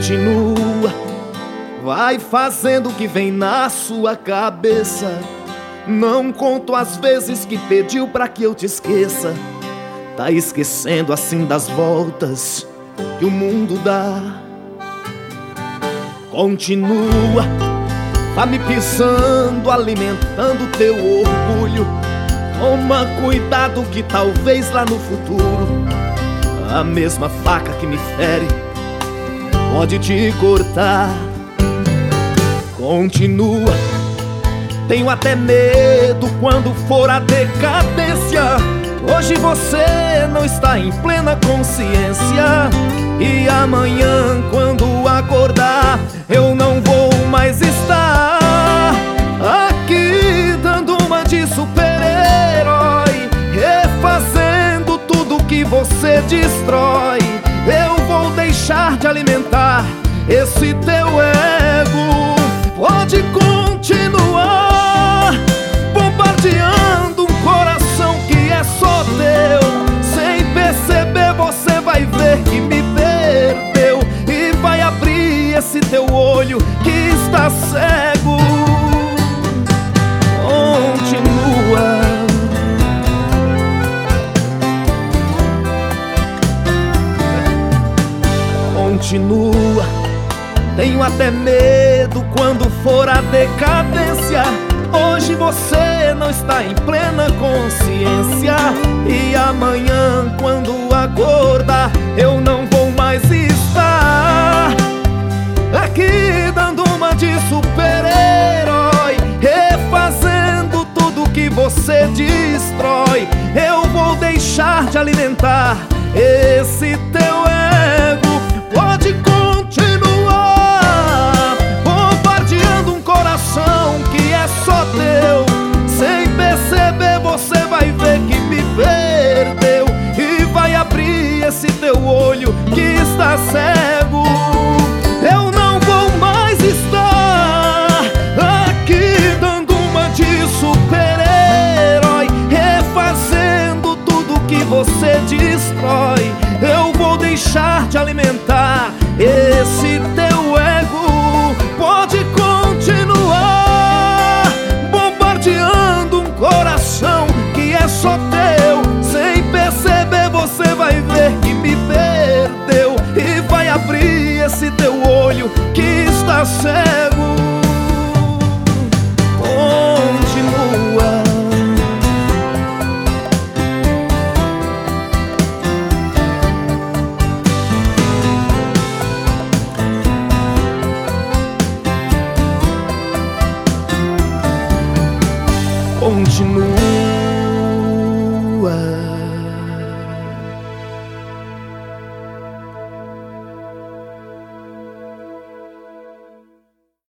Continua, vai fazendo o que vem na sua cabeça. Não conto as vezes que pediu pra que eu te esqueça. Tá esquecendo assim das voltas que o mundo dá. Continua, vai me pisando, alimentando teu orgulho. Toma cuidado que talvez lá no futuro a mesma faca que me fere pode te cortar. Continua, tenho até medo quando for a decadência. Hoje você não está em plena consciência, e amanhã quando acordar eu não vou mais estar aqui dando uma de super-herói, refazendo tudo que você destrói. Eu vou deixar de alimentar esse teu ego. Pode continuar bombardeando um coração que é só teu. Sem perceber você vai ver que me perdeu, e vai abrir esse teu olho que está cego. Continua, continua, tenho até medo quando for a decadência. Hoje você não está em plena consciência, e amanhã quando acordar eu não vou mais estar aqui dando uma de super-herói, refazendo tudo que você destrói. Eu vou deixar de alimentar esse teu ego. Pode continuar bombardeando um coração que é só teu. Sem perceber você vai ver que me perdeu, e vai abrir esse teu olho que está cego. Eu não vou mais estar aqui dando uma de super-herói, refazendo tudo que você destrói. Eu vou deixar de alimentar esse teu ego. Pode continuar bombardeando um coração que é só teu. Sem perceber você vai ver que me perdeu, e vai abrir esse teu olho que está cego.